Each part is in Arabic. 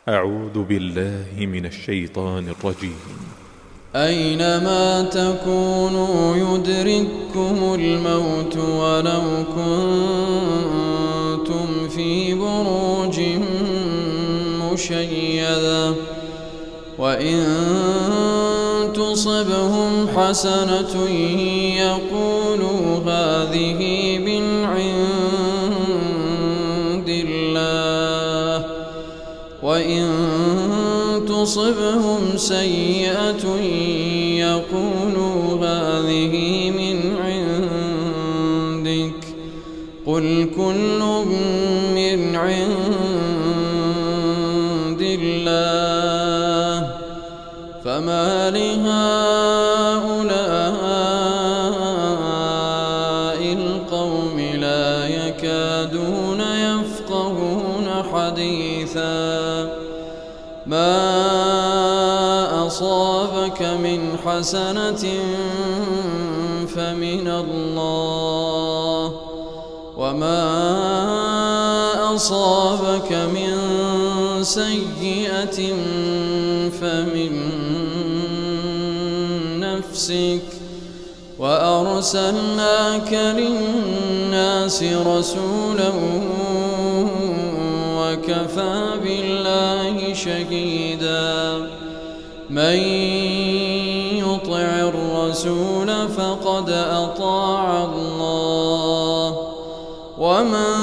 أعوذ بالله من الشيطان الرجيم. أينما تكونوا يدرككم الموت ولو كنتم في بروج مشيدة وإن تصبهم حسنة يقولوا هذه من عند الله وإن تصبهم سيئة يقولوا هذه من عندك قل كل من عند الله فما لهؤلاء القوم لا يكادون يفقهون حديثا ما أصابك من حسنة فمن الله وما أصابك من سيئة فمن نفسك وأرسلناك للناس رسولا وكفى بالله شهيدا من يطع الرسول فقد أطاع الله ومن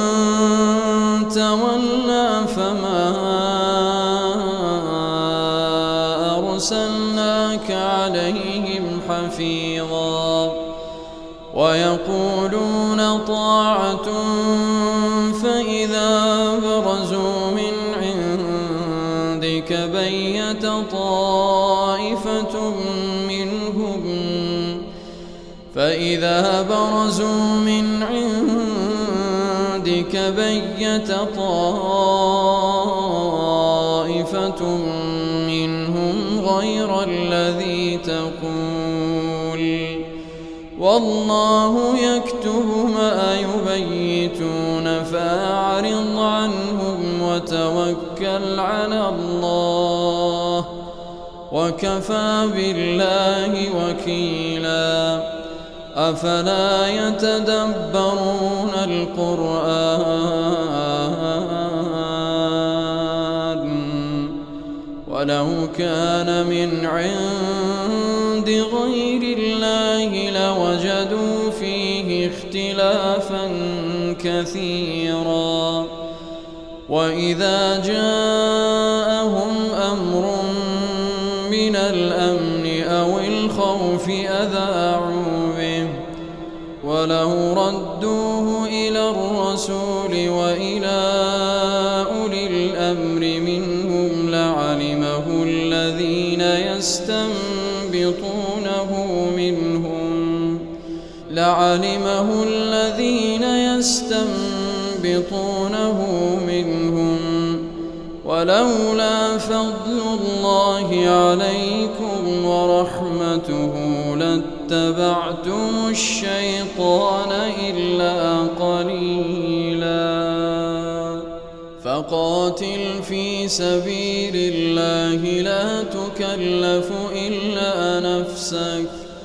تولى فما أرسلناك عليهم حفيظا ويقولون طاعة فإذا برزوا من عندك بيت طائفة منهم غير الذي تقول والله يكتب ما يبيتون فأعرض عنهم وتوكل على الله وكفى بالله وكيلا أفلا يتدبرون القرآن ولو كان من عند غير الله لوجدوا فيه اختلافا كثيرا وإذا جاءهم أمر من الأمن أو الخوف أذاعوا به ولو ردوه إلى الرسول وإلى أولي الأمر منهم لعلمه الذين يستنبطونه منهم ولولا فضل الله عليكم ورحمته لاتبعتم الشيطان إلا قليلا فقاتل في سبيل الله لا تكلف إلا نفسك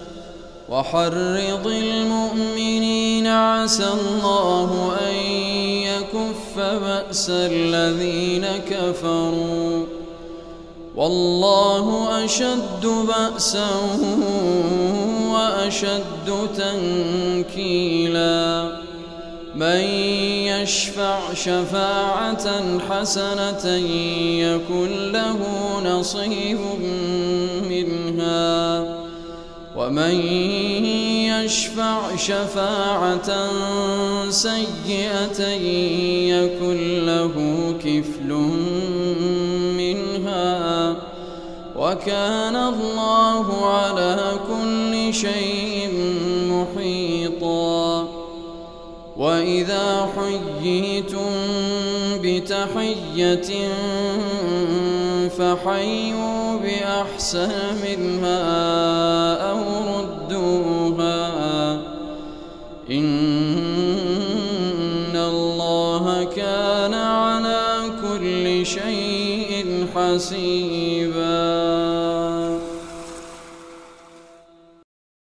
وحرض المؤمنين عسى الله أن يكف بأس الذين كفروا والله أشد بأسا وأشد تنكيلا من يشفع شفاعة حسنة يكن له نصيب منها ومن يشفع شفاعة سيئة يكن له كفل منها وكان الله على كل شيء محيطا وإذا حييتم بتحية فحيوا بأحسن منها أو ردوها إن الله كان على كل شيء حسيبا.